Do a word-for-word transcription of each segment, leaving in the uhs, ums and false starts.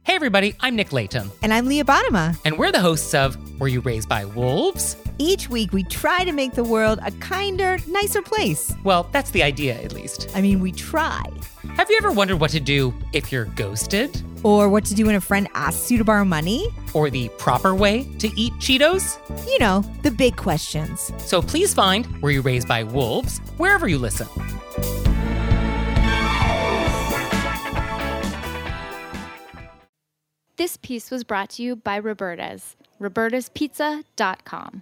Hey everybody, I'm Nick Layton. And I'm Leah Bottima. And we're the hosts of Were You Raised by Wolves? Each week we try to make the world a kinder, nicer place. Well, that's the idea, at least. I mean, we try. Have you ever wondered what to do if you're ghosted? Or what to do when a friend asks you to borrow money? Or the proper way to eat Cheetos? You know, the big questions. So please find Were You Raised by Wolves wherever you listen. This piece was brought to you by Roberta's, robertas pizza dot com.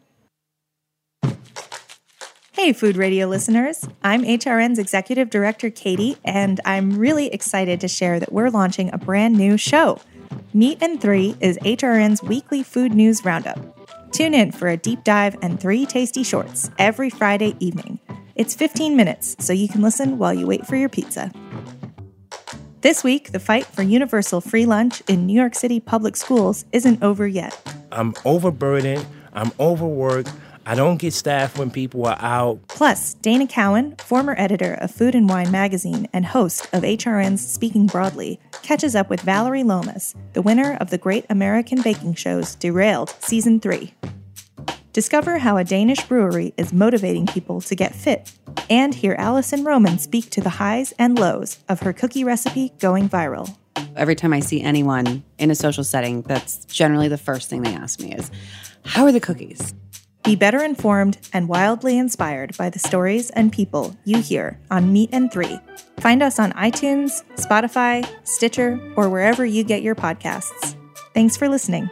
Hey, Food Radio listeners. I'm H R N's Executive Director, Katie, and I'm really excited to share that we're launching a brand new show. Meat and Three is H R N's weekly food news roundup. Tune in for a deep dive and three tasty shorts every Friday evening. It's fifteen minutes, so you can listen while you wait for your pizza. This week, the fight for universal free lunch in New York City public schools isn't over yet. I'm overburdened. I'm overworked. I don't get staff when people are out. Plus, Dana Cowan, former editor of Food and Wine magazine and host of H R N's Speaking Broadly, catches up with Valerie Lomas, the winner of the Great American Baking Show's Derailed Season three. Discover how a Danish brewery is motivating people to get fit, and hear Allison Roman speak to the highs and lows of her cookie recipe going viral. Every time I see anyone in a social setting, that's generally the first thing they ask me is, how are the cookies? Be better informed and wildly inspired by the stories and people you hear on Meat and Three. Find us on iTunes, Spotify, Stitcher, or wherever you get your podcasts. Thanks for listening.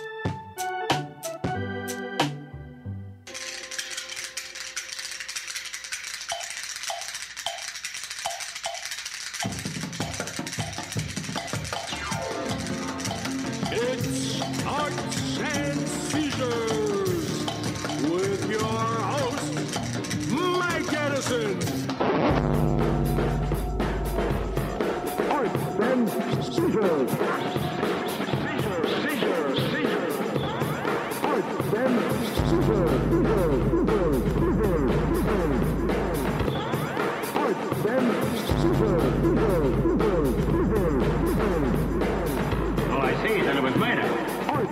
It's Arts and Seizures with your host, Mike Edison. Arts and Seizures. Seizures, seizures, seizures. Arts and Seizures. Seizures, seizures, seizures, seizures. Arts and Seizures. Seizures, seizures, seizures, seizures. Oh, I see. Then it was made up.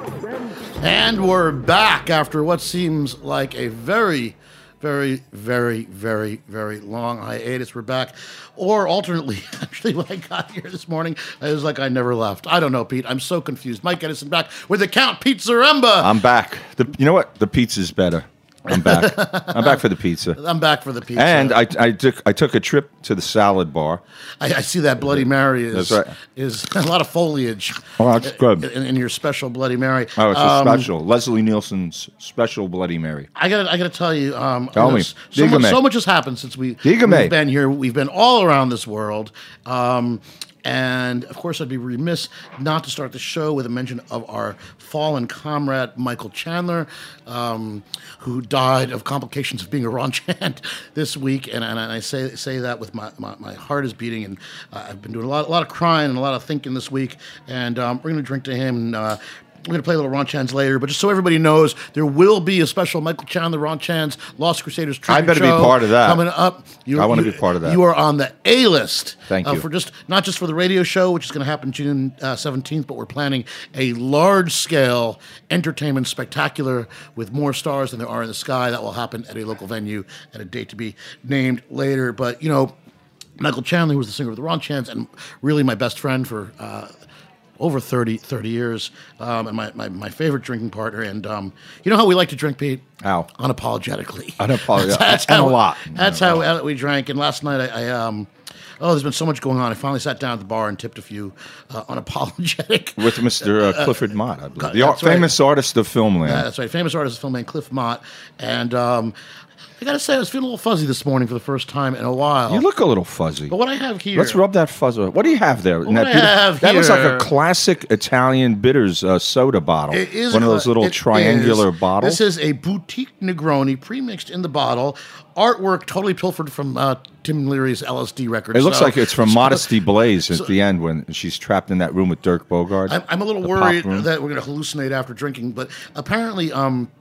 And we're back after what seems like a very, very, very, very, very long hiatus. We're back. Or alternately, actually, when I got here this morning, it was like I never left. I don't know, Pete. I'm so confused. Mike Edison back with the Count Pete Zaremba. I'm back. The, you know what? The pizza's better. I'm back. I'm back for the pizza. I'm back for the pizza. And I, I took I took a trip to the salad bar. I, I see that Bloody Mary is That's right. is a lot of foliage. Oh, that's good. In, in your special Bloody Mary. Oh, it's Um, a special. Leslie Nielsen's special Bloody Mary. I got I got to tell you, um, Tell you know, me. so, Diga much, me. so much has happened since we, Diga me. we've been here. We've been all around this world. Um, And, of course, I'd be remiss not to start the show with a mention of our fallen comrade, Michael Chandler, um, who died of complications of being a Ronchan this week. And, and I say say that with my, my, my heart is beating. And uh, I've been doing a lot, a lot of crying and a lot of thinking this week. And um, we're going to drink to him. And, uh, we're going to play a little Ronchans later, but just so everybody knows, there will be a special Michael Chandler Ronchans Lost Crusaders tribute I better show be part of that. coming up. You, I want to you- be part of that. You are on the A list. Thank uh, you. For just not just for the radio show, which is going to happen June uh, seventeenth, but we're planning a large-scale entertainment spectacular with more stars than there are in the sky. That will happen at a local venue at a date to be named later. But you know, Michael Chandler, who was the singer of the Ronchans and really my best friend for Uh, over thirty, thirty years, um, and my, my, my favorite drinking partner. And um, you know how we like to drink, Pete? How? Unapologetically. Unapologetic. That's And how, a lot. That's how uh, we drank. And last night, I, I um, oh, there's been so much going on. I finally sat down at the bar and tipped a few uh, unapologetic. With Mister Uh, Clifford Mott, I believe. The that's ar- famous right. artist of Filmland. Yeah, that's right. Famous artist, filmman Cliff Mott. And um, I got to say, I was feeling a little fuzzy this morning for the first time in a while. You look a little fuzzy. But what I have here... Let's rub that fuzz. What do you have there? What that I beautiful- have that looks like here- a classic Italian bitters uh, soda bottle. It is one a of those cla- little it triangular is. bottles. This is a boutique Negroni pre-mixed in the bottle. Artwork totally pilfered from uh, Tim Leary's L S D record. It looks So- like it's from so- Modesty Blaze at so- the end when she's trapped in that room with Dirk Bogarde. I'm, I'm a little the worried pop room. that we're going to hallucinate after drinking, but apparently, um,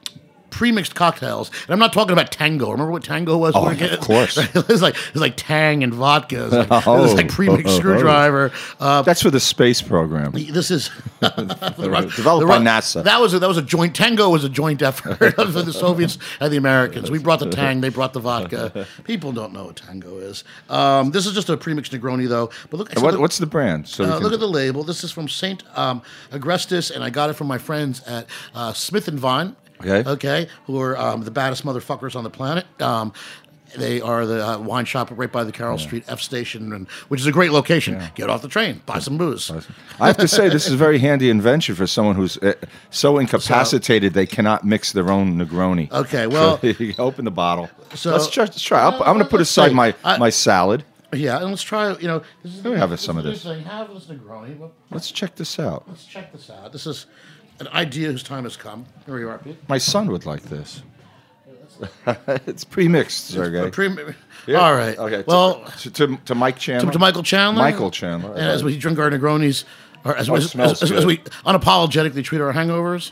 pre-mixed cocktails, and I'm not talking about Tango. Remember what Tango was? Oh, when we were of kids? course. It was like it was like Tang and vodka. It was like, Oh. it was like pre-mixed Oh, oh, oh. screwdriver. Uh, That's for the space program. this is Developed the by Ru- NASA. That was a, that was a joint. Tango was a joint effort of the Soviets and the Americans. We brought the Tang, they brought the vodka. People don't know what Tango is. Um, this is just a premixed Negroni, though. But look, so What, the- what's the brand? So we uh, can- look at the label. This is from Saint um, Agrestis, and I got it from my friends at uh, Smith and Vine. Okay. Okay, who are um, the baddest motherfuckers on the planet. Um, they are the uh, wine shop right by the Carroll Street F station, and, which is a great location. Get off the train, buy some booze. I have to say, this is a very handy invention for someone who's uh, so incapacitated they cannot mix their own Negroni. Okay, well- you open the bottle. So- let's try. Let's try. I'll, I'm going to put Let's aside see. my I- my salad. Yeah, and let's try. You know, this is Let me have this some is of the this. thing. Have this Negroni. Well, Let's check this out. let's check this out. This is an idea whose time has come. Here you are, Pete. My son would like this. It's pre-mixed, Sergey. A pre- Yeah. All right. Okay. Well, to, to, to Mike Chandler. to, to Michael Chandler. Michael Chandler. And as we drink our Negronis, or as, Oh, it as, smells as, as good. we unapologetically treat our hangovers,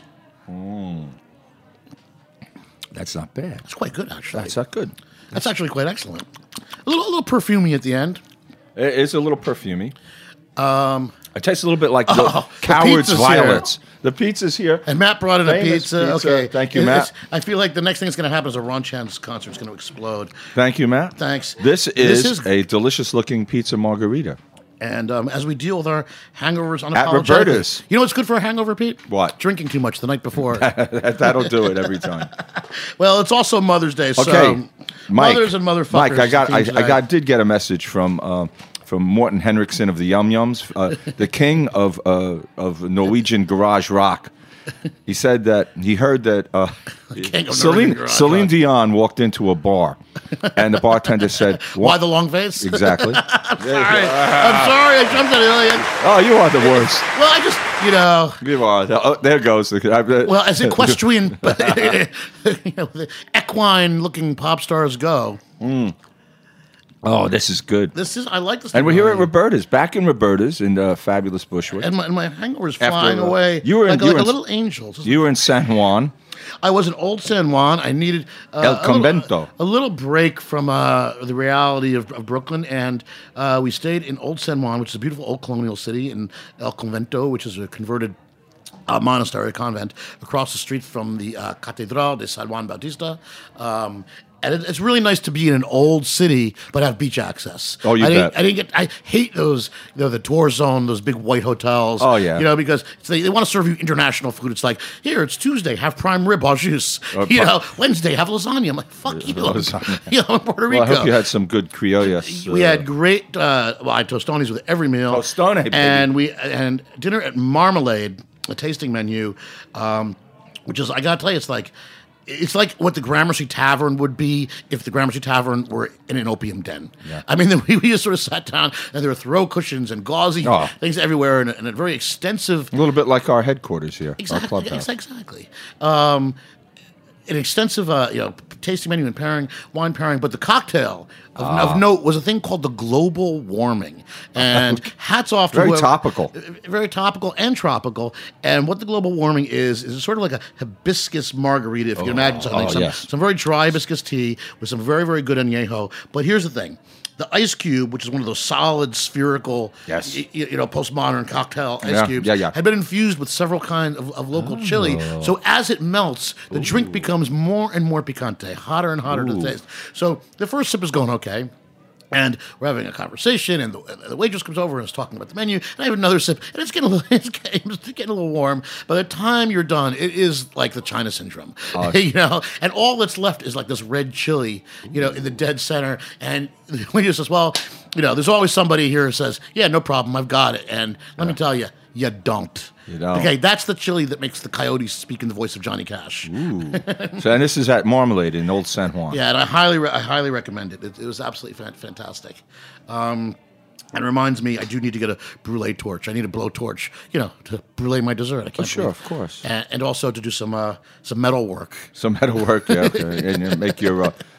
That's not bad. it's quite good, actually. That's not good. That's actually quite excellent. A little, a little perfumey at the end. It is a little perfumey. Um, it tastes a little bit like the Oh, the Coward's pizza's Violets. The pizza's here. And Matt brought in a Famous pizza. pizza. Okay. Thank you, It's- Matt. I feel like the next thing that's going to happen is a Ron Chan's concert is going to explode. Thank you, Matt. Thanks. This This is, is- a delicious-looking pizza margarita. And um, as we deal with our hangovers At unapologetically. Roberta's. You know what's good for a hangover, Pete? What? Drinking too much the night before. That'll do it every time. Well, it's also Mother's Day, so Okay, Mike. mothers and motherfuckers. Mike, I got, I, theme I today. got, did get a message from uh, from Morten Henriksen of the Yum Yums, uh, the king of uh, of Norwegian garage rock. He said that he heard that uh, king of Celine, Norwegian garage Celine rock. Dion walked into a bar, and the bartender said, Why the long face? Exactly. Sorry. I'm sorry. I jumped at it. Oh, you are the worst. Well, I just, you know. You are. Oh, there goes. The, Well, as equestrian, you know, the equine-looking pop stars go. Oh, this is good. This is. I like this. And we're here at Negroni. Roberta's, back in Roberta's in uh, fabulous Bushwick. And my, and my hangover is After, flying uh, away. you were in- like, a- you like were a in- little angel. You were in San Juan. I was in Old San Juan. I needed uh, El a little- Convento. a little break from uh, the reality of, of Brooklyn, and uh, we stayed in Old San Juan, which is a beautiful old colonial city, in El Convento, which is a converted uh, monastery, convent, across the street from the uh, Catedral de San Juan Bautista. Um, and it, it's really nice to be in an old city, but have beach access. Oh, you I didn't, bet. I didn't get. I hate those, you know, the tour zone, those big white hotels. Oh, yeah. You know, because it's, they, they want to serve you international food. It's like, here, it's Tuesday, have prime rib au jus. Or You pu- know, Wednesday, have lasagna. I'm like, fuck you. Lasagna. You know, in Puerto Rico. Well, I hope you had some good criollas. we uh, had great, uh, well, I had tostones with every meal. Tostone, baby. And we and dinner at Marmalade, a tasting menu, um, which is, I gotta tell you, it's like, it's like what the Gramercy Tavern would be if the Gramercy Tavern were in an opium den. Yeah. I mean, we, we just sort of sat down, and there were throw cushions and gauzy Oh. things everywhere, and, and a very extensive a little bit like our headquarters here, our Exactly. clubhouse. ex- Exactly. Um, an extensive, uh, you know, tasting menu and pairing, wine pairing, but the cocktail of, Ah. of note was a thing called the global warming. And hats off to Very whoever- topical. very topical and tropical. And what the global warming is is sort of like a hibiscus margarita, if you can imagine something. oh, some, yes. some very dry hibiscus tea with some very very good añejo. But here's the thing. The ice cube, which is one of those solid spherical, Yes. y- y- you know, postmodern cocktail ice Yeah, cubes, yeah, yeah. had been infused with several kinds of, of local chili. Oh. So as it melts, the drink becomes more and more picante, hotter and hotter Ooh. to taste. So the first sip is going okay. And we're having a conversation, and the, and the waitress comes over and is talking about the menu. And I have another sip, and it's getting a little, it's getting, it's getting a little warm. By the time you're done, it is like the China syndrome, you know. And all that's left is like this red chili, you know, in the dead center. And the waitress says, "Well, you know, there's always somebody here who says, yeah, no problem, I've got it." And let me tell you, you don't. You don't. Okay, that's the chili that makes the coyotes speak in the voice of Johnny Cash. So, and this is at Marmalade in Old San Juan. Yeah, and I highly, re- I highly recommend it. It, it was absolutely fan- fantastic. Um, and it reminds me, I do need to get a brulee torch. I need a blow torch, you know, to brulee my dessert. I can't Oh, sure, believe- of course. And, and also to do some uh, some metal work. Some metal work, yeah, okay. and you make your uh,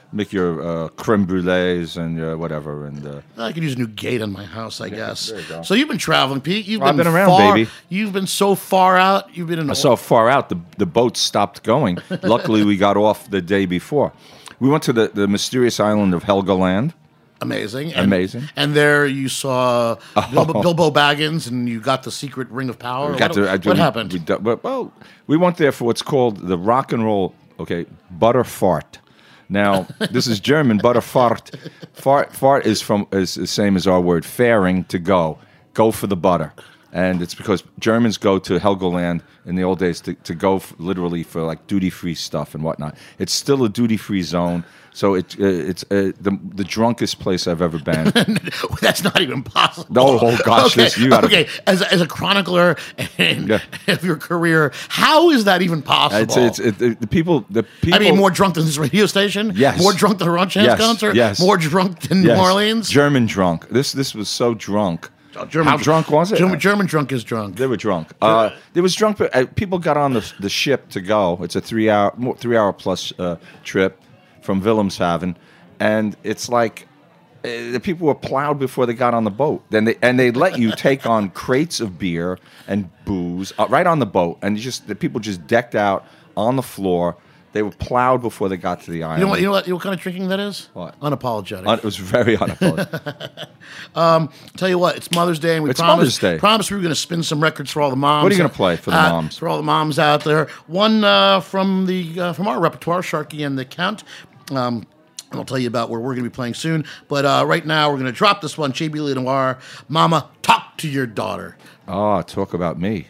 make your uh, creme brulees and your whatever. And uh, I could use a new gate on my house, I guess. there you go. So you've been traveling, Pete. You've Well, I've been, been around, far, baby. You've been so far out. You've been in. so far out, the the boat stopped going. Luckily, we got off the day before. We went to the, the mysterious island of Helgoland. Amazing. And, Amazing. And there you saw Bilbo, Oh. Bilbo Baggins, and you got the secret ring of power. We got what to- I what do- happened? We, do- well, well, we went there for what's called the rock and roll, okay, butter fart. Now, this is German, butter fart. Fart, fart is from is the same as our word faring, to go. Go for the butter. And it's because Germans go to Helgoland in the old days to, to go f- literally for like duty-free stuff and whatnot. It's still a duty-free zone, so it, uh, it's uh, the, the drunkest place I've ever been. That's not even possible. No, oh gosh, okay. this, you gotta, okay. As, a- as a chronicler and Yeah. of your career, how is that even possible? It's, it's, it, the people, the people. I mean, more drunk than this radio station? Yes. More drunk than the Ron Chance Yes, concert? yes. More drunk than Yes. New Orleans? German drunk. This this was so drunk. Oh, German How dr- drunk was it? German, German drunk is drunk. They were drunk. Uh, there was drunk. But, uh, people got on the the ship to go. It's a three hour, more, three hour plus uh, trip from Wilhelmshaven, and it's like uh, the people were plowed before they got on the boat. Then they and they let you take on crates of beer and booze uh, right on the boat, and you just the people just decked out on the floor. They were plowed before they got to the island. You know what? You know what? You know what kind of drinking that is? What? Unapologetic. Un- it was very unapologetic. um, tell you what, it's Mother's Day, and we It's promised, Mother's Day. promised we were going to spin some records for all the moms. What are you gonna play for the Uh, moms? For all the moms out there, one uh, from the uh, from our repertoire, Sharky and the Count. Um, and I'll tell you about where we're going to be playing soon. But uh, right now, we're going to drop this one, J B Lenoir, Mama, Talk to Your Daughter. Oh, talk about me.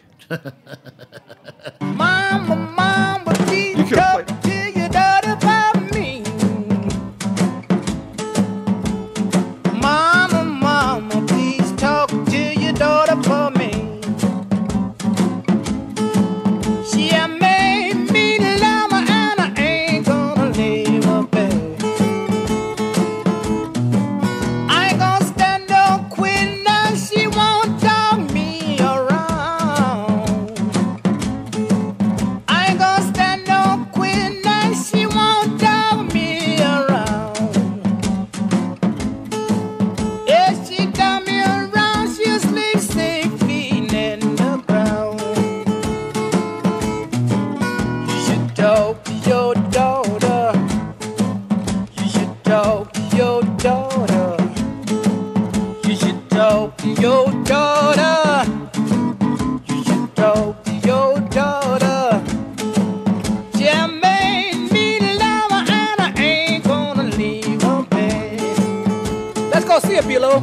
Mama, mama, please You could've talk played- to your daughter about me. Mama, mama, please talk to your daughter for me. She a made me love her and I ain't gonna leave her, babe. I ain't gonna stand no queen now, she won't dog me around. I ain't gonna stand no queen and she won't dog me around. If she dog me around, she'll sleep six feet in the ground. You should talk to your daughter. You should talk to your daughter. You should talk to your daughter. You should talk to your daughter. She made me love her and I ain't gonna leave her, babe. Let's go see her, Bilo.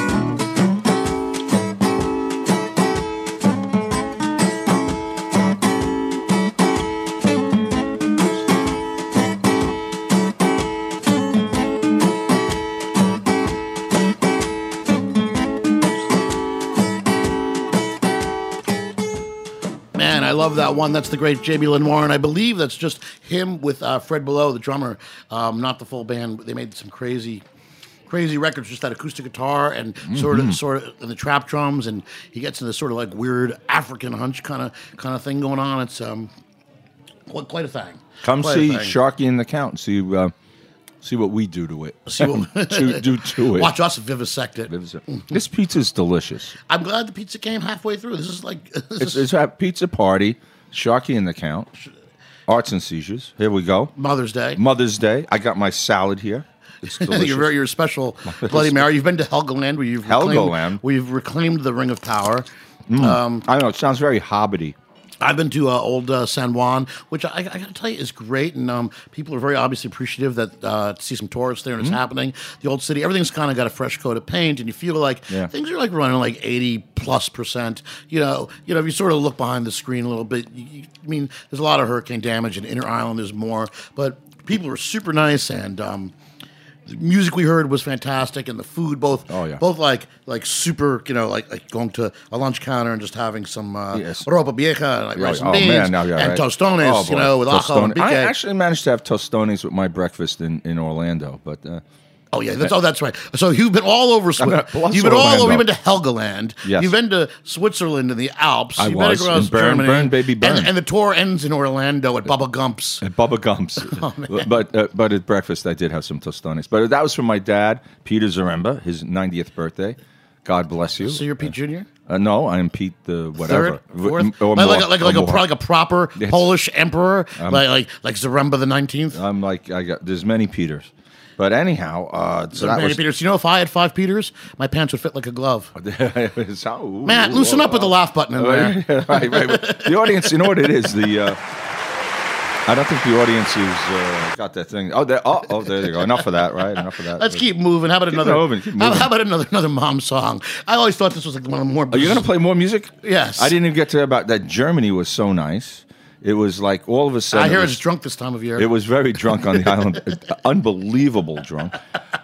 Man, I love that one. That's the great J B Lenoir, and I believe that's just him with uh, Fred Below, the drummer, um, not the full band. They made some crazy, crazy records, just that acoustic guitar and sort of, sort of, and the trap drums, and he gets into this sort of like weird African hunch kind of, kind of thing going on. It's um, quite, quite a thing. Come Quite a see thing. Sharky and the Count and see uh, see what we do to it. See what- do, do to it. Watch us vivisect it. This pizza's delicious. I'm glad the pizza came halfway through. This is like this It's, is it's a pizza party. Sharky and the Count. Arts and Seizures. Here we go. Mother's Day. Mother's Day. I got my salad here. It's delicious. You're very, you're a special Bloody Mary. You've been to Helgoland, where you've reclaimed, Helgoland. where you've reclaimed the Ring of Power. Mm. Um, I know it sounds very hobbity. I've been to uh, old uh, San Juan, which I, I got to tell you is great, and um, people are very obviously appreciative that uh, to see some tourists there and it's Mm-hmm. happening. The old city, everything's kind of got a fresh coat of paint, and you feel like Yeah. things are like running like eighty plus percent. You know, you know, if you sort of look behind the screen a little bit, you, you, I mean, there's a lot of hurricane damage, and Inner Island there's more, but people are super nice, and um, the music we heard was fantastic, and the food both Oh, yeah. both like like super, you know, like like going to a lunch counter and just having some uh, Yes. ropa vieja, like Yeah, rice and oh, beans, man, now you're and right. tostones, Oh, you boy. know, with ajo and Tostone- I pique. actually managed to have tostones with my breakfast in, in Orlando, but uh, Oh yeah, that's oh that's right. So you've been all over. Swi- I'm not- you've been all Orlando. over. You've been to Helgoland. Yes. You've been to Switzerland and the Alps. I You've was. been across And Bern, Germany. Bern, baby, Bern. And, and the tour ends in Orlando at Bubba Gump's. At Bubba Gump's. Oh, man. but uh, but at breakfast I did have some tostones. But that was from my dad, Peter Zaremba, his ninetieth birthday. God bless you. So you're Pete Junior? Uh, no, I am Pete the whatever. Third, fourth, Or like, more, like, like, or like, a, more. pro- like a proper Yes. Polish emperor, Um, like like like Zaremba the nineteenth. I'm like I got. There's many Peters. But anyhow, uh, so So that many was. Peters. You know, if I had five Peters, my pants would fit like a glove. So- ooh, Matt, ooh, loosen oh, up with the oh. laugh button in there. right, right, right. The audience, you know what it is? The uh, I don't think the audience is uh, got that thing. Oh, there, oh, oh, there you go. Enough of that, right? Enough of that. Let's keep moving. How about Keep another? moving, keep How, moving. how about another another mom song? I always thought this was like one of the more. Are you going to play more music? Yes. I didn't even get to about that. Germany was so nice. It was like all of a sudden. I hear it it's was, drunk this time of year. It was very drunk on the island, unbelievable drunk.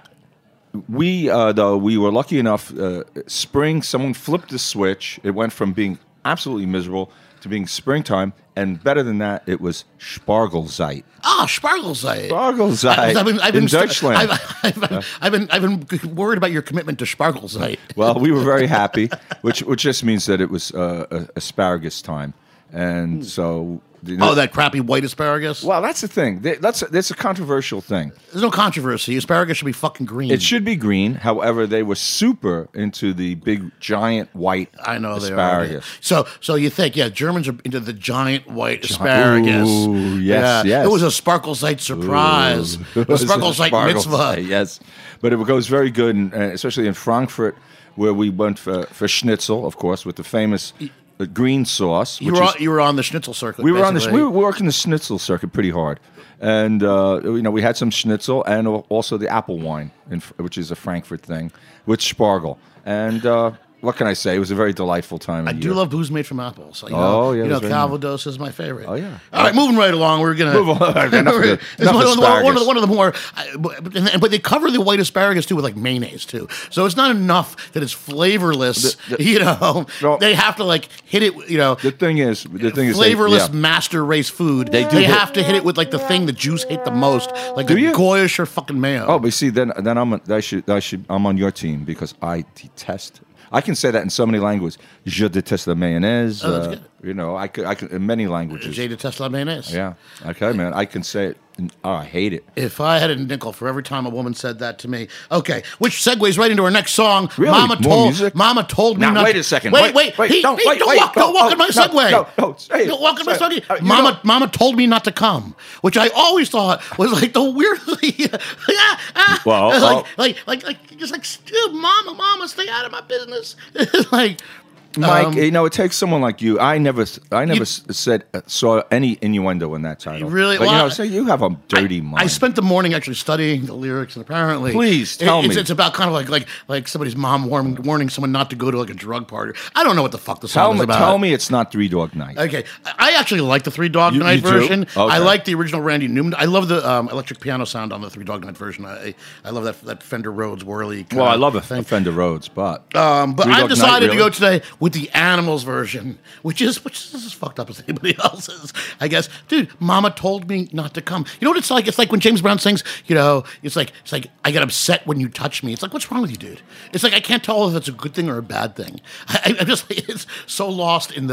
We uh, though we were lucky enough. Uh, spring, someone flipped the switch. It went from being absolutely miserable to being springtime, and better than that, it was Spargelzeit. Ah, Spargelzeit. Spargelzeit I've been, I've been in stu- Deutschland. I've, I've, been, I've been, I've been worried about your commitment to Spargelzeit. Well, we were very happy, which which just means that it was uh, a- asparagus time, and so. you know- Oh, that crappy white asparagus. Well, that's the thing. Th- That's that's a controversial thing. There's no controversy. Asparagus should be fucking green. It should be green. However, they were super into the big, giant white I know they asparagus. are. So, so you think, yeah, Germans are into the giant white asparagus. Ooh, yes, yeah. yes. It was a Spargelzeit surprise. Ooh. A Spargelzeit Spargelzeit, mitzvah. Yes, but it goes very good, and, and especially in Frankfurt, where we went for, for schnitzel, of course, with the famous uh, green sauce. You which were, is- on, you were on the schnitzel circuit. we were on this. basically. We were working the schnitzel circuit pretty hard, and uh, you know we had some schnitzel and also the apple wine, in, which is a Frankfurt thing, with Spargel. And uh, what can I say? It was a very delightful time. I of do year. love booze made from apples. You know, Oh, yeah, you know that's very Calvados is my favorite. Oh, yeah. All right, moving right along. We're gonna Move on. Enough of the- It's enough one, one, asparagus. one of the, one of the more, I- but, and- but they cover the white asparagus too with like mayonnaise too. So it's not enough that it's flavorless. The- the- you know, No. they have to like hit it. You know, The thing is, the thing is, they- flavorless yeah. master race food. They They, do hit- have to hit it with like the thing the Jews hate the most, like Do a you? goyish or fucking mayo. Oh, but see, then then I'm I should I should I'm on your team because I detest. I can say that in so many languages. Je déteste la mayonnaise. Oh, that's uh, good. you know, I could I could in many languages. Jay detests la mayonnaise. Yeah. Okay, man. I can say it. in- Oh, I hate it. If I had a nickel for every time a woman said that to me, okay, which segues right into our next song. Really? Mama More told, music? Mama told me Now, not. wait a second. Wait, Wait, wait, wait, He- don't- he- wait, don't wait. walk, No, don't walk oh, in my no, segue. no, no, say it, Don't walk in my say segue. it. Uh, you Mama, know- Mama told me not to come, which I always thought was like the weirdly, ah, ah, Well, like, well- like, like, like, just like, dude, Mama, Mama, stay out of my business. like, Mike, um, you know, it takes someone like you. I never, I never You- s said uh, saw any innuendo in that title. Really? But, you Well, know, say you have a dirty I, mind. I spent the morning actually studying the lyrics, and apparently, Please, it- tell it's, me. It's about kind of like like like somebody's mom warning, warning someone not to go to like a drug party. I don't know what the fuck the song tell is me, about. tell me, it's not Three Dog Night. Okay, I actually like the Three Dog You- Night you do? version. Okay. I like the original Randy Newman. I love the um, electric piano sound on the Three Dog Night version. I I love that that Fender Rhodes whirly. Well, I love a thing. Fender Rhodes, but Um, but Three I've Dog Night, decided really? to go today with the Animals version, which is which is as fucked up as anybody else's, I guess. Dude, Mama told me not to come. You know what it's like? It's like when James Brown sings. You know, it's like it's like I get upset when you touch me. It's like, what's wrong with you, dude? It's like I can't tell if it's a good thing or a bad thing. I, I'm just it's so lost in the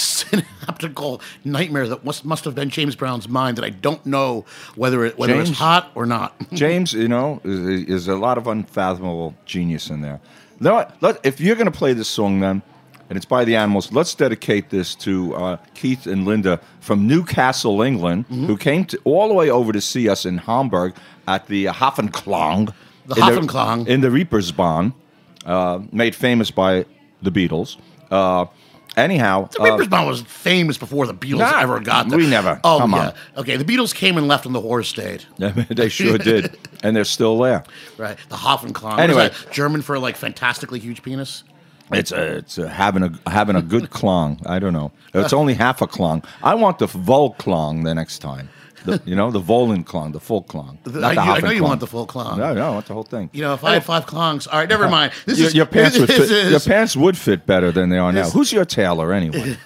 synaptical nightmare that must must have been James Brown's mind that I don't know whether it whether it's James- hot or not. James, you know, is, is a lot of unfathomable genius in there. You know what? Let, if you're going to play this song, then, and it's by the Animals, let's dedicate this to uh, Keith and Linda from Newcastle, England, Mm-hmm. who came to, all the way over to see us in Hamburg at the Hafenklang. The in Hafenklang. in the Reepersbahn, uh, made famous by the Beatles. Uh, anyhow, The uh, Reaper's Bond was famous before the Beatles Nah, ever got there. we never. Oh, Come yeah. on. Okay, the Beatles came and left and the horror stayed. they sure did, and they're still there. Right. The Hafenklang. Anyway. What is that, German for like fantastically huge penis? It's a, it's a, having a having a good klong. I don't know. It's only half a klong. I want the vol klong the next time. The, you know, the Volen klong, the full klong. The- not I, the I know you Hafenklang. want the full klong. No, no, I want the whole thing. You know, if I had five klongs. All right, never mind. This your, is, your pants would this fit. Your is, pants would fit better than they are now. This- Who's your tailor anyway?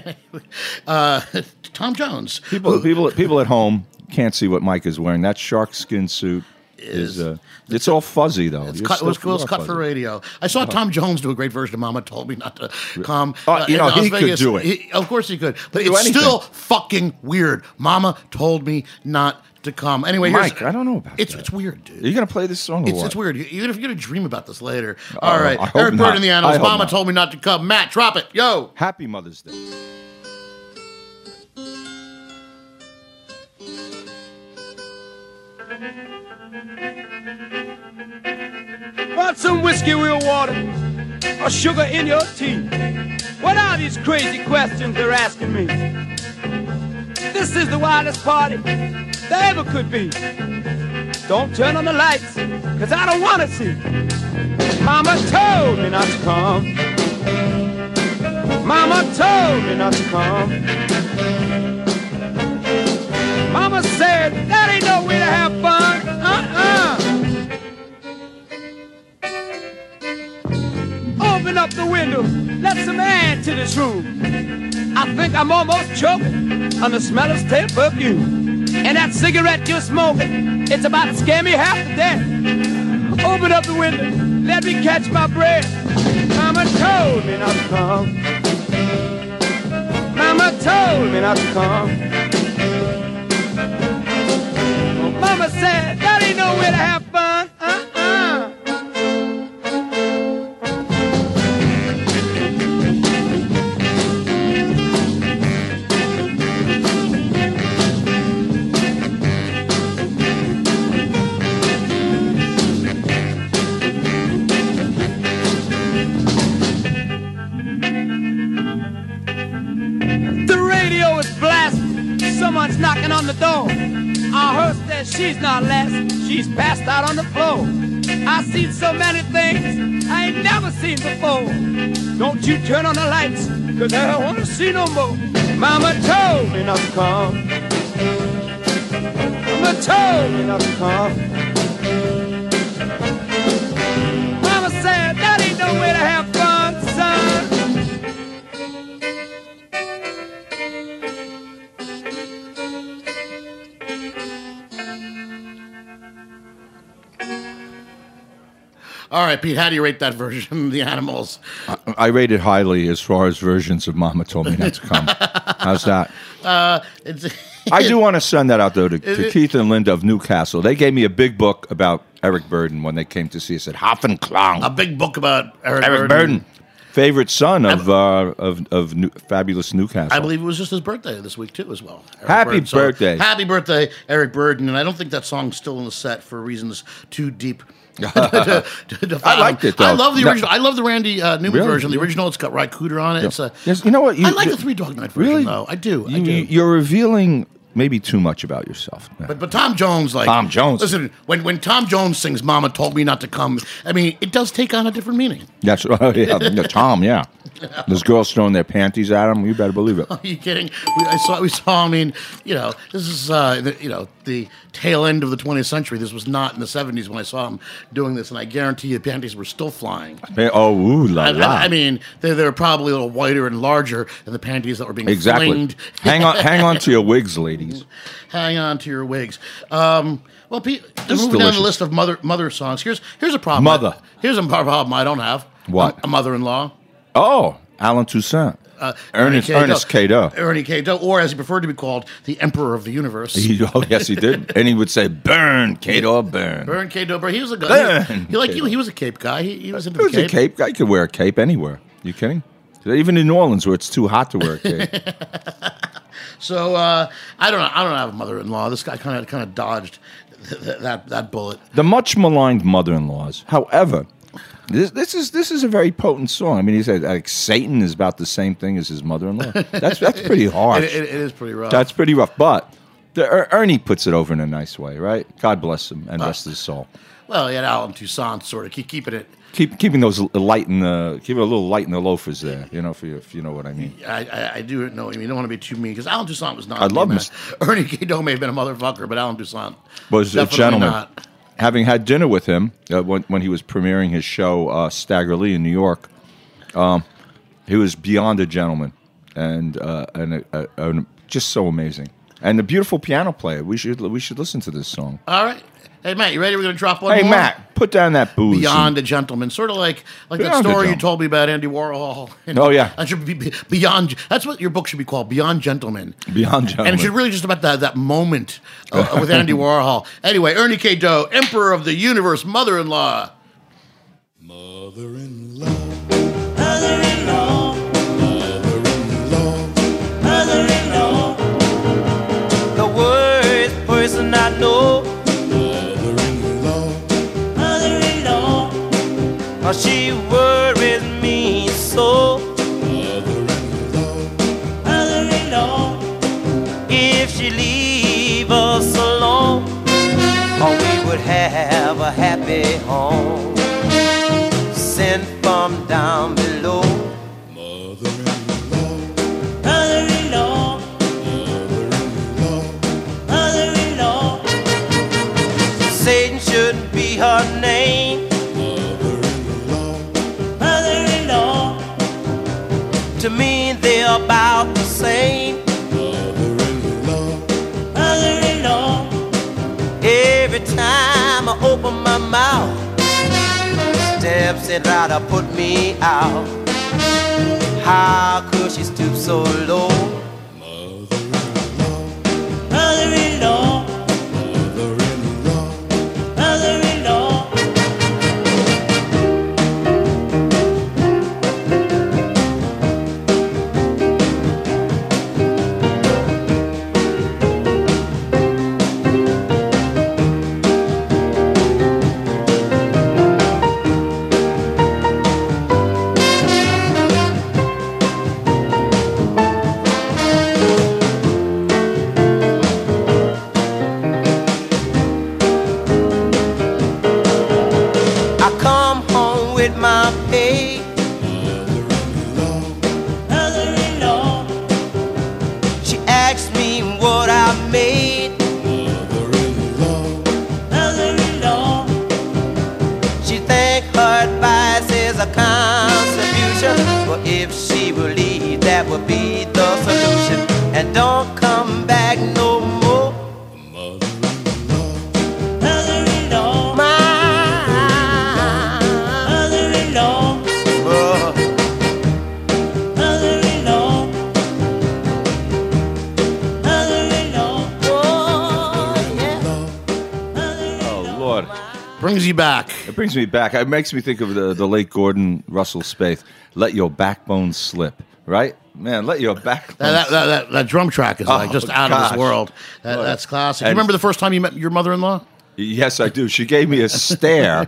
uh, Tom Jones. People, people, people at home can't see what Mike is wearing. That shark skin suit is. is uh, it's all fuzzy though. It's Your cut, it was, stuff it was is cut fuzzy. for radio. I saw Tom Jones do a great version of "Mama Told Me Not to Come." Oh, you in know, Las he could Vegas. do it. He- of course he could, but Do it's anything. still fucking weird. Mama told me not to come. Anyway, here's- Mike, I don't know about it's that. it's weird, dude. Are you gonna play this song or It's, what? it's weird. Even if you're gonna dream about this later. Oh, All right, I hope Eric Bird not. and the I Animals. hope Mama not. told me not to come. Matt, drop it. Yo. Happy Mother's Day. Want some whiskey, real water, or sugar in your tea? What are these crazy questions they're asking me? This is the wildest party there ever could be. Don't turn on the lights, cause I don't wanna see. Mama told me not to come. Mama told me not to come. Mama said that ain't no way to have fun. Uh-uh. Open up the window, let some air into this room. I think I'm almost choking on the smell of stale perfume. And that cigarette you're smoking, it's about to scare me half to death. Open up the window, let me catch my breath. Mama told me not to come. Mama told me not to come. Mama said that ain't no way to have fun. Uh-uh. The radio is blasting. Someone's knocking on the door. Our host says she's not last. She's passed out on the floor. I've seen so many things I ain't never seen before. Don't you turn on the lights, cause I don't wanna see no more. Mama told me not to come. Mama told me not to come. Mama said that ain't no way to have fun, son. All right, Pete, how do you rate that version of the Animals? I, I rate it highly as far as versions of Mama Told Me Not to Come. How's that? Uh, it's, I do want to send that out though to, to it- Keith and Linda of Newcastle. They gave me a big book about Eric Burden when they came to see us at Hoffenklang. a big book about Eric, Eric Burden, favorite son of uh, of of New, fabulous Newcastle. I believe it was just his birthday this week too, as well. Eric Happy Burden. So, birthday. happy birthday, Eric Burden! And I don't think that song's still in the set for reasons too deep. to, to, to I liked it, though. I love the No. original. I love the Randy uh, Newman Really? version. The original, it's got Ry Cooder on it. It's a. Yes, you know what? You, I like you- the Three Dog Night version, Really? though. I do. I You, do. you're revealing maybe too much about yourself. But but Tom Jones, like Tom Jones. Listen, when when Tom Jones sings "Mama Told Me Not to Come," I mean, it does take on a different meaning. That's oh, yeah, yeah, Tom. Yeah, those girls throwing their panties at him. You better believe it. Are you kidding? We, I saw. We saw. I mean, you know, this is uh, the, you know the tail end of the twentieth century. This was not in the seventies when I saw him doing this, and I guarantee you, panties were still flying. Oh, ooh la I, la. I, I mean, they they were probably a little whiter and larger than the panties that were being exactly. flinged. hang on, hang on to your wigs, ladies. Hang on to your wigs. Um, well, Pete, This is moving down the delicious. list of mother mother songs. Here's here's a problem. Mother. Here's a problem I don't have. What? A, a mother-in-law. Oh, Alan Toussaint. Uh, Ernest Ernie Ernest Cato. Ernie Cato, or as he preferred to be called, the Emperor of the Universe. He, oh, yes, he did. And he would say, "Burn, Cato, burn." Burn Cato. But he was a guy. Burn, He, he like Cato. you. He was a Cape guy. He, he was into He was the a Cape. cape guy. You could wear a cape anywhere. You kidding? Even in New Orleans, where it's too hot to wear a cape. So uh, I don't know. I don't have a mother-in-law. This guy kind of kind of dodged th- th- that that bullet. The much maligned mother-in-laws. However, this this is this is a very potent song. I mean, he said like Satan is about the same thing as his mother-in-law. That's that's pretty harsh. It, it, it is pretty rough. That's pretty rough. But the, Er- Ernie puts it over in a nice way, right? God bless him and rest his soul. well, he had Alan Toussaint sort of keep keeping it. Keep keeping those light in the keep it a little light in the loafers there. You know, if you, if you know what I mean. I, I, I do know. I mean, you don't want to be too mean because Alan Toussaint was not. I a love mean him. man. Ernie Cato may have been a motherfucker, but Alan Toussaint Was a definitely gentleman. Not. Having had dinner with him uh, when when he was premiering his show uh, Stagger Lee in New York, um, he was beyond a gentleman and uh, and a, a, a, just so amazing. And a beautiful piano player. We should we should listen to this song. All right. Hey, Matt, you ready? We're going to drop one Hey, more? Matt, put down that booze. Beyond a Gentleman. Sort of like like that Beyond a story you Gentleman. told me about Andy Warhol. Oh, yeah. That should be be- Beyond. That's what your book should be called, Beyond Gentleman. Beyond Gentleman. And it should really just about that, that moment uh, with Andy Warhol. Anyway, Ernie K. Doe, Emperor of the Universe, Mother-in-Law. Mother-in-law, mother-in-law, mother-in-law, mother-in-law. The worst person I know. Mother-in-law, mother-in-law. Oh, she worries me so. Mother-in-law, mother-in-law. If she leave us alone, oh, we would have a happy home. Sent from down below. Mother-in-law, mother-in-law, mother-in-law, mother-in-law. Satan shouldn't be her name. Mother-in-law, mother-in-law. To me they're about the same. Mother-in-law, mother-in-law. Every time I open my mouth, steps it right to put me out. How could she stoop so low? Mother-in-law, mother-in-law, mother-in-law, mother-in-law. I come home with my pay. Mother-in-law, mother-in-law. She asks me what I made. Mother-in-law, mother-in-law. She think her advice is a contribution, but if she will leave, that would be the solution. And don't come back no more. Mother-in-law, my mother-in-law, oh. Mother-in-law, mother-in-law, oh, yeah. Oh, Lord. Brings you back. It brings me back. It makes me think of the, the late Gordon Russell Spaeth. Let your backbone slip, right? Man, let your backbone That, that, that, that, that drum track is like Oh, just out of gosh. this world. That, Lord. that's classic. Do you And- remember the first time you met your mother-in-law? Yes, I do. She gave me a stare,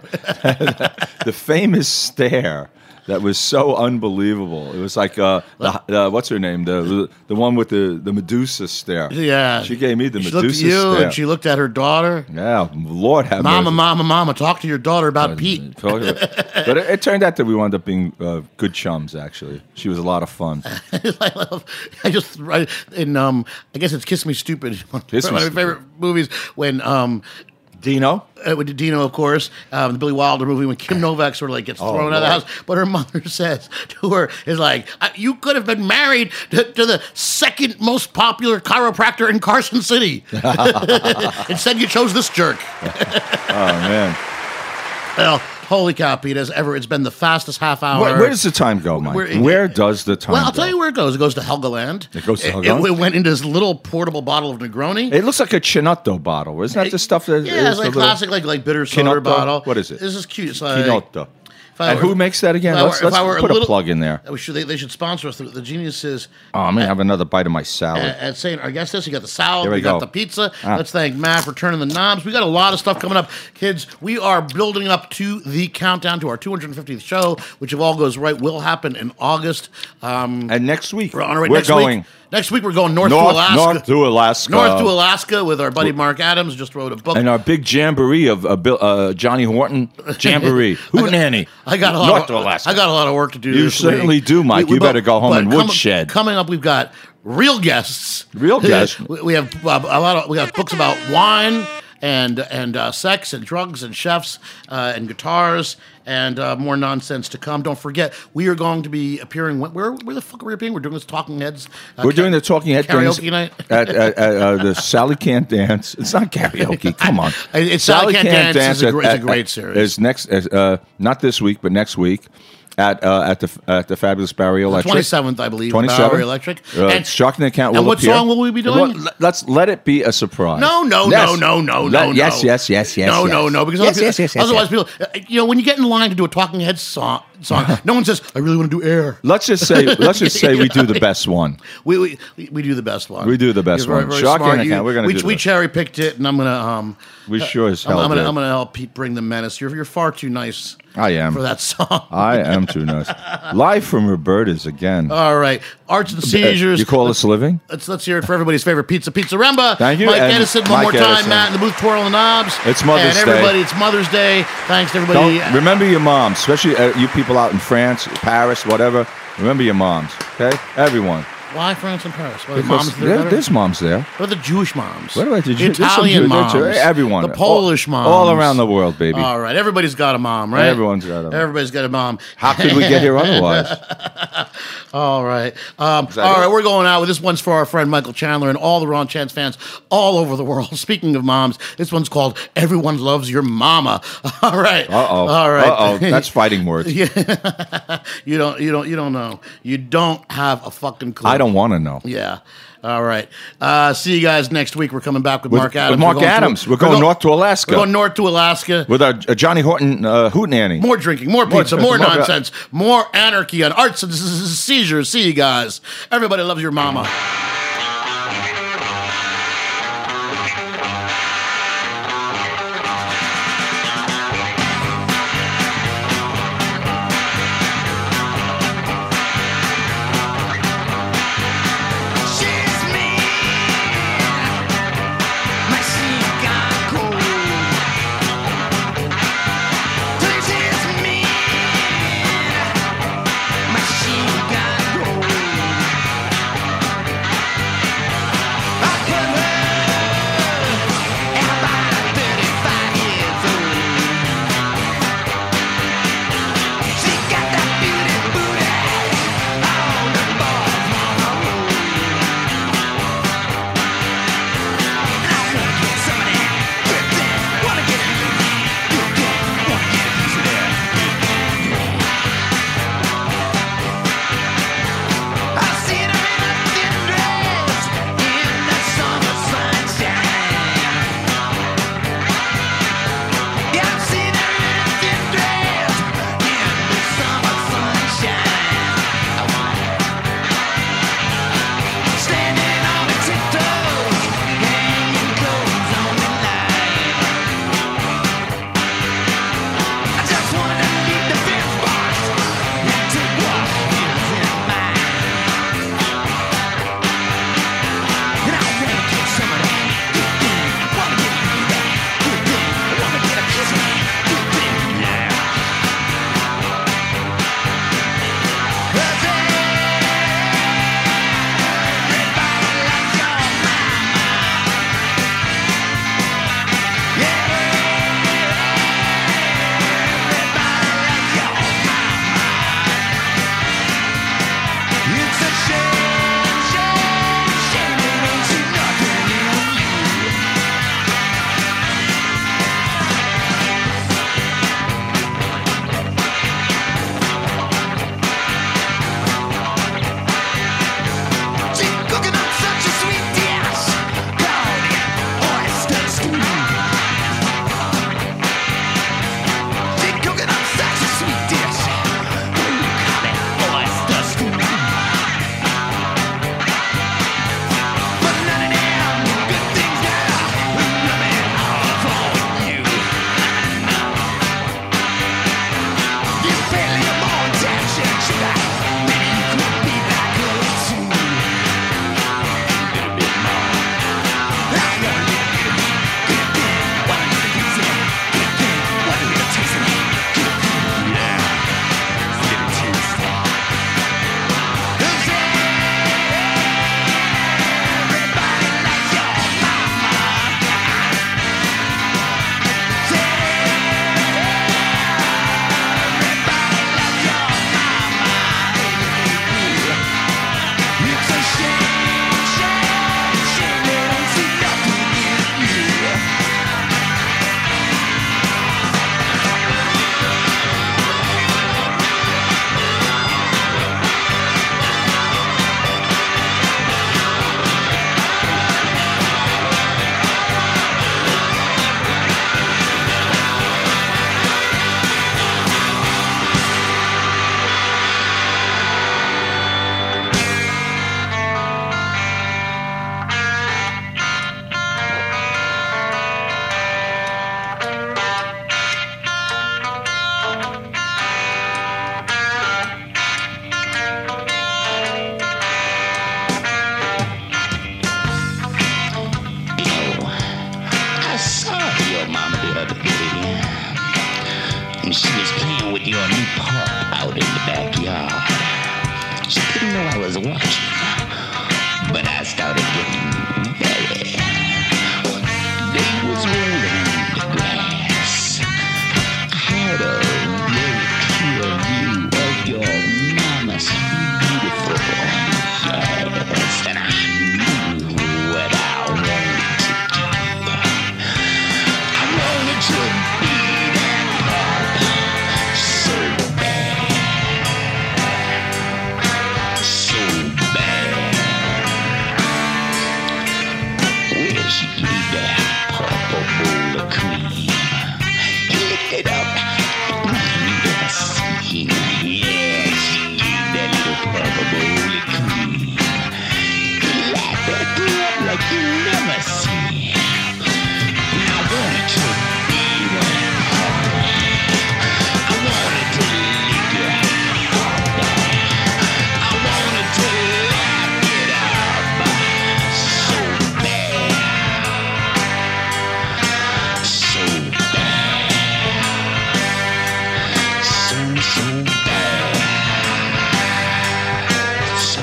the famous stare that was so unbelievable. It was like uh, the, uh, what's her name, the the one with the, the Medusa stare. Yeah. she gave me the She Medusa looked at you stare. and she looked at her daughter. Yeah, Lord have Mama, mercy. mama, mama, talk to your daughter about Pete. But it, it turned out that we wound up being uh, good chums. Actually, she was a lot of fun. I love. I just I, in um. I guess it's Kiss Me Stupid. Kiss one Me of my Stupid. favorite movies when um. Dino, uh, with Dino, of course, um, the Billy Wilder movie when Kim Novak sort of like gets Oh, thrown out of the Lord. house, but her mother says to her is like, "Uh, "You could have been married to, to the second most popular chiropractor in Carson City. Instead, you chose this jerk." oh man, Well, holy cow, Pete! As ever, it's been the fastest half hour. where, where does the time go, Mike? Where- Where, does the time? Well, I'll go? tell you where it goes. It goes to Helgoland. It goes to It, Helgoland? it went into this little portable bottle of Negroni. It looks like a Chinotto bottle. Isn't that the stuff that? Yeah, is it's like the little- classic, like like bitter soda Chinotto? bottle. What is it? This is cute. It's like, Chinotto. if I And were- who makes that again? if I were- Let's, if let's I were put a, little- plug in there. We should, they, they should sponsor us. The, the Genius is Oh, I'm gonna have another bite of my salad. at, at Saint Augustus. You got the salad. There we we got go. the pizza. Ah. Let's thank Matt for turning the knobs. We got a lot of stuff coming up, kids. We are building up to the countdown to our two hundred fiftieth show, which if all goes right will happen in August. Um, and next week we're on our way. we're next going Week, next week we're going north, north, to Alaska. north to Alaska. North to Alaska with our buddy Mark Adams. Just wrote a book. And our big jamboree of uh, Bill, uh, Johnny Horton jamboree. Hootenanny. I got a lot. North of, to Alaska. I got a lot of work to do. You this certainly week. do, Mike. You better go home but and coming- woodshed. Coming up, we've got real guests. Real guests. we we have uh, a lot of. We got books about wine and and uh, sex and drugs and chefs uh, and guitars and uh, more nonsense to come. Don't forget, we are going to be appearing. Where where the fuck are we appearing? We're doing this Talking Heads. Uh, We're doing the Talking Head karaoke things night at, at, at uh, the Sally Can't Dance. It's not karaoke. Come on, It's Sally Can't Dance is a gr- is a great series. Is next, uh, not this week, but next week. At uh, at the at the fabulous Barry Electric, twenty seventh, I believe. twenty seventh, Barry Electric. Uh, and Shocking Account will and what appear. song will we be doing? Well, let's let it be a surprise. No, no, Yes. no, no, no, Let- no, no. Yes, yes, yes, yes. No, yes. no, no. Because yes, other yes, people, yes, yes, otherwise, yes. people, uh, you know, when you get in line to do a Talking Heads song, song, no one says, "I really want to do Air." Let's just say, let's just say we do the best one. We we, we do the best one. We do the best You're very, one. very Shocking smart. Account, You- we're gonna we, do the we best. cherry picked it, and I'm gonna um. We sure as hell I'm, I'm gonna did. I'm gonna help Pete bring the menace. You're you're far too nice. I am for that song. I am too nice. Live from Roberta's again. All right, Arts and Seizures. You call us living? Let's let's hear it for everybody's favorite pizza, Pizza Remba. Thank you, Mike and Edison. One Mike more time, Edison. Matt in the booth twirling the knobs. It's Mother's and Day. everybody, it's Mother's Day. Thanks to everybody. Don't, remember your moms, especially uh, you people out in France, Paris, whatever. Remember your moms, okay? Everyone. Why France and Paris? Well, the Because moms there there- better? there's moms there. What are the Jewish moms? What about the The Jew- there's some Italian Jew- moms? there's- everyone. The Polish all, moms. all around the world, baby. All right, everybody's got a mom, right? Everyone's got a mom. Everybody's got a mom. How could we get here otherwise? All right. Um, that all it? right, we're going out with this one's for our friend Michael Chandler and all the Ron Chance fans all over the world. Speaking of moms, this one's called Everyone Loves Your Mama. All right. Uh-oh. All right. Uh-oh. That's fighting words. you don't you don't you don't know. You don't have a fucking clue. I don't want to know. Yeah. All right. Uh, see you guys next week. We're coming back with, With- Mark with Adams. Mark We're going Adams. To, We're going north to Alaska. We're going north to Alaska. With our uh, Johnny Horton uh, hootenanny. More drinking, more More- pizza, more, more- nonsense, more anarchy on Arts and Seizures. See you guys. Everybody loves your mama. see that purple bowl of cream. Lift it up. You never seen. Yeah, see that little purple bowl of cream. Clap that up like you never seen. I want it to be purple. I want it to lick it up. I want it to lap it up. So bad. So bad. So, so bad. So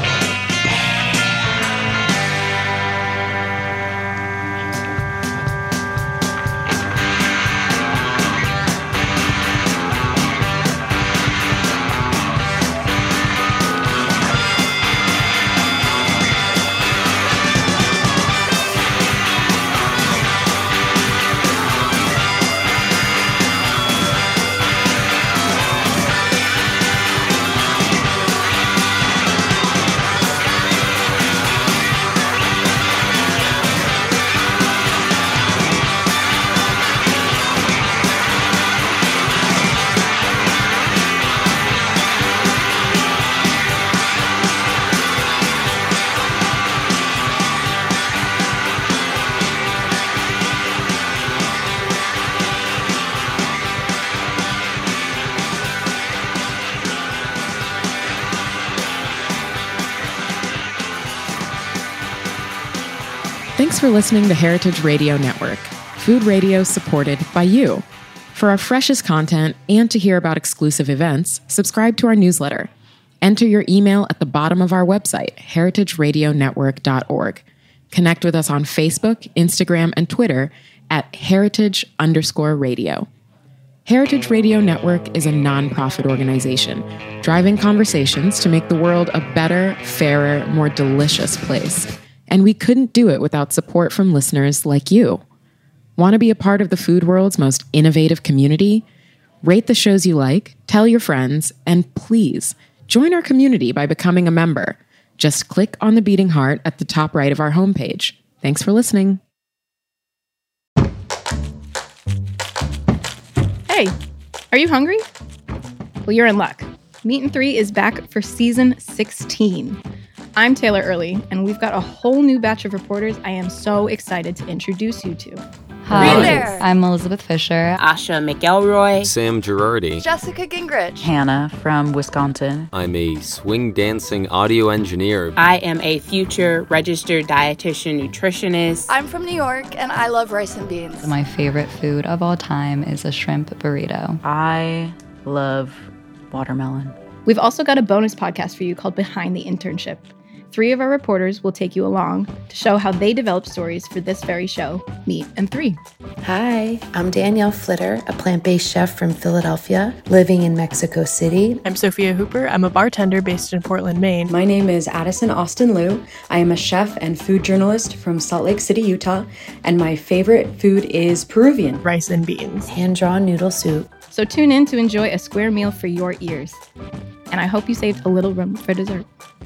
Thanks for listening to Heritage Radio Network, food radio supported by you. For our freshest content and to hear about exclusive events, subscribe to our newsletter. Enter your email at the bottom of our website, heritage radio network dot org. Connect with us on Facebook, Instagram, and Twitter at heritage underscore radio. Heritage Radio Network is a nonprofit organization driving conversations to make the world a better, fairer, more delicious place. And we couldn't do it without support from listeners like you. Want to be a part of the food world's most innovative community? Rate the shows you like, tell your friends, and please join our community by becoming a member. Just click on the beating heart at the top right of our homepage. Thanks for listening. Hey, are you hungry? Well, you're in luck. Meat and Three is back for season sixteen. I'm Taylor Early, and we've got a whole new batch of reporters I am so excited to introduce you to. Hi, there. I'm Elizabeth Fisher. Asha McElroy. Sam Girardi. Jessica Gingrich. Hannah from Wisconsin. I'm a swing dancing audio engineer. I am a future registered dietitian nutritionist. I'm from New York, and I love rice and beans. My favorite food of all time is a shrimp burrito. I love watermelon. We've also got a bonus podcast for you called Behind the Internship. Three of our reporters will take you along to show how they develop stories for this very show, Meat and Three. Hi, I'm Danielle Flitter, a plant-based chef from Philadelphia, living in Mexico City. I'm Sophia Hooper. I'm a bartender based in Portland, Maine. My name is Addison Austin Liu. I am a chef and food journalist from Salt Lake City, Utah, and my favorite food is Peruvian. Rice and beans. Hand-drawn noodle soup. So tune in to enjoy a square meal for your ears. And I hope you saved a little room for dessert.